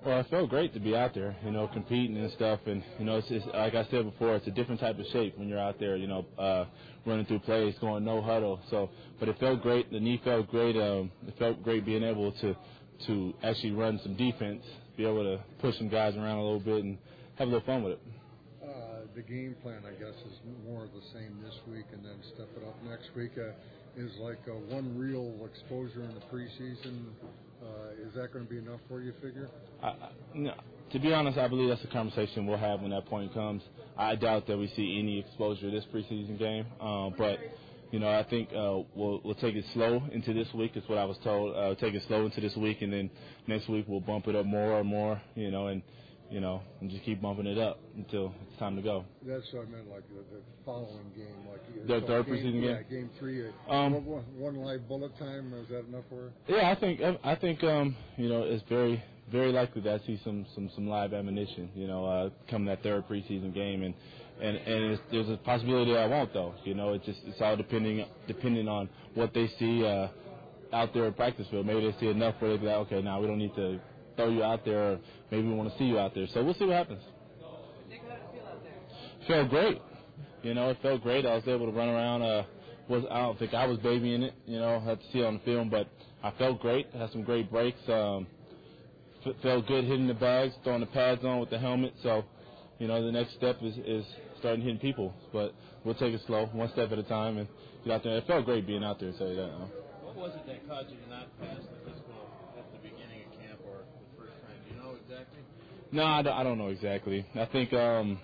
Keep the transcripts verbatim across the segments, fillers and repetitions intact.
Well, it felt great to be out there, you know, competing and stuff. And, you know, it's just, like I said before, it's a different type of shape when you're out there, you know, uh, running through plays, going no huddle. So, but it felt great. The knee felt great. Um, it felt great being able to, to actually run some defense, be able to push some guys around a little bit and have a little fun with it. Uh, the game plan, I guess, is more of the same this week and then step it up next week. Uh, is like uh, one real exposure in the preseason. Uh, is that going to be enough for you, figure? I, I, no, to be honest, I believe that's a conversation we'll have when that point comes. I doubt that we see any exposure this preseason game, uh, but you know, I think uh, we'll we'll take it slow into this week. Is what I was told. Uh, take it slow into this week, and then next week we'll bump it up more and more. You know, and you know, and just keep bumping it up until it's time to go. That's what I meant, like the, the following game, like the so third game, preseason game. Yeah, game three. Um, one, one live bullet time. Is that enough for her? Yeah, I think I think um, you know, it's very very likely that I see some some some live ammunition. You know, uh, come that third preseason game, and and and it's, there's a possibility I won't though. You know, it just it's all depending depending on what they see uh, out there at practice field. Maybe they see enough where they be like, okay, now we don't need to throw you out there, or maybe we want to see you out there. So we'll see what happens. Nick, how did it feel out there? Felt great. You know, it felt great. I was able to run around. Uh, was I don't think I was babying it. You know, had to see it on the film, but I felt great. Had some great breaks. Um, f- felt good hitting the bags, throwing the pads on with the helmet. So, you know, the next step is, is starting hitting people. But we'll take it slow, one step at a time, and get out there. It felt great being out there. So that. Uh, what was it that caused you to not pass the physical at the beginning of camp or the first time? Do you know exactly? No, I don't, I don't know exactly. I think, um,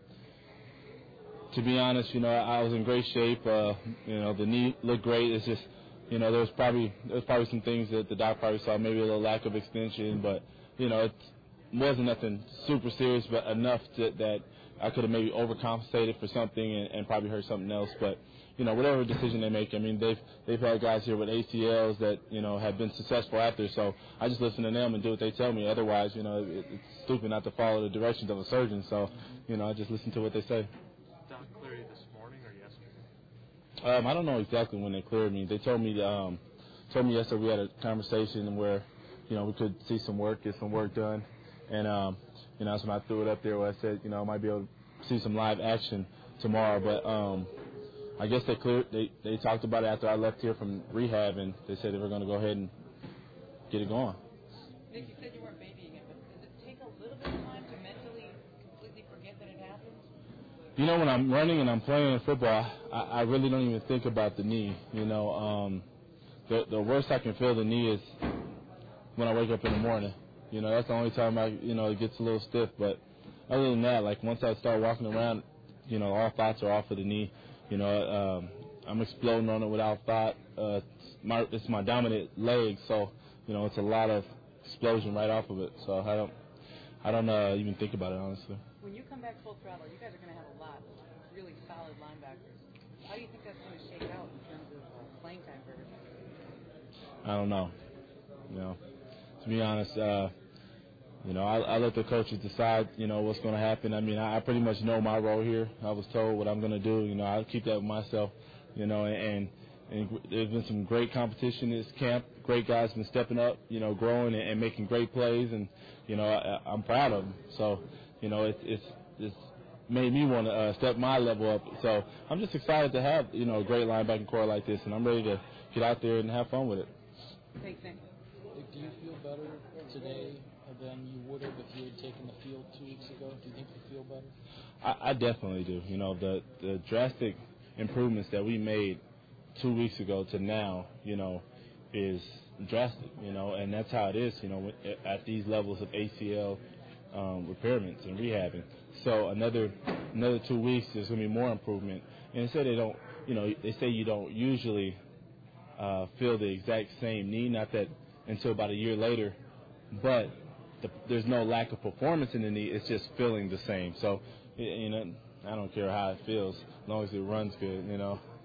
to be honest, you know, I was in great shape. Uh, you know, the knee looked great. It's just, you know, there was probably there was probably some things that the doc probably saw, maybe a little lack of extension, but you know, it wasn't nothing super serious, but enough to, that I could have maybe overcompensated for something and, and probably hurt something else. But you know, whatever decision they make, I mean, they've they've had guys here with A C Ls that you know have been successful after, so I just listen to them and do what they tell me. Otherwise, you know, it, it's stupid not to follow the directions of a surgeon. So, you know, I just listen to what they say. Doc cleared you this morning or yesterday? Um, I don't know exactly when they cleared me. They told me um, told me yesterday we had a conversation where, you know, we could see some work, get some work done, and um, you know, that's when I threw it up there where I said, you know, I might be able to see some live action tomorrow. But um, I guess they cleared. They they talked about it after I left here from rehab, and they said they were going to go ahead and get it going. Nick, you said you weren't babying it, but does it take a little bit of time to mentally completely forget that it happened? You know, when I'm running and I'm playing football, I, I really don't even think about the knee. You know, um, the the worst I can feel the knee is when I wake up in the morning. You know, that's the only time I, you know, it gets a little stiff. But other than that, like once I start walking around, you know, all thoughts are off of the knee. You know, um, I'm exploding on it without thought. Uh, it's my it's my dominant leg, so you know, it's a lot of explosion right off of it. So I don't I don't uh, even think about it honestly. When you come back full throttle, you guys are going to have a lot of really solid linebackers. How do you think that's going to shake out in terms of uh, playing time for everybody? I don't know. You know, to be honest, uh, you know, I, I let the coaches decide, you know, what's going to happen. I mean, I, I pretty much know my role here. I was told what I'm going to do. You know, I'll keep that with myself, you know, and, and there's been some great competition this camp. Great guys been stepping up, you know, growing and, and making great plays, and, you know, I, I'm proud of them. So, you know, it's it's it's made me want to uh, step my level up. So I'm just excited to have, you know, a great linebacking core like this, and I'm ready to get out there and have fun with it. Thanks, Nick. Do you feel better today than you would have if you had taken the field two weeks ago? Do you think you feel better? I, I definitely do. You know, the the drastic improvements that we made two weeks ago to now, you know, is drastic. You know, and that's how it is. You know, at these levels of A C L um, repairments and rehabbing. So another another two weeks, there's going to be more improvement. And they say they don't, you know, they say you don't usually uh, feel the exact same knee, not that until about a year later, but the, there's no lack of performance in the knee. It's just feeling the same. So, you know, I don't care how it feels as long as it runs good, you know.